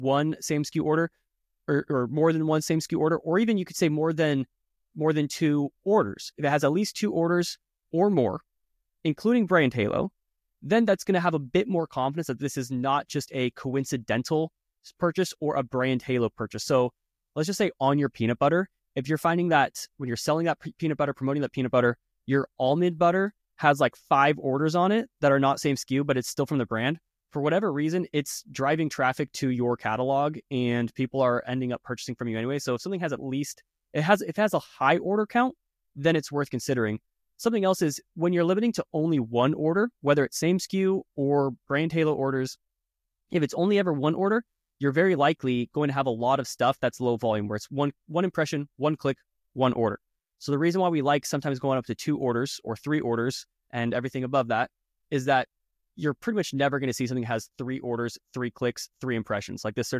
one same SKU order or more than one same SKU order, or even you could say more than two orders. If it has at least 2 orders or more, including brand halo, then that's going to have a bit more confidence that this is not just a coincidental purchase or a brand halo purchase. So let's just say on your peanut butter, if you're finding that when you're selling that peanut butter, promoting that peanut butter, your almond butter has like 5 orders on it that are not same SKU, but it's still from the brand. For whatever reason, it's driving traffic to your catalog and people are ending up purchasing from you anyway. So if something has at least, if it has a high order count, then it's worth considering. Something else is when you're limiting to only one order, whether it's same SKU or brand halo orders, if it's only ever one order, you're very likely going to have a lot of stuff that's low volume, where it's one impression, one click, one order. So the reason why we like sometimes going up to 2 orders or 3 orders and everything above that is that you're pretty much never going to see something that has 3 orders, 3 clicks, 3 impressions. Like this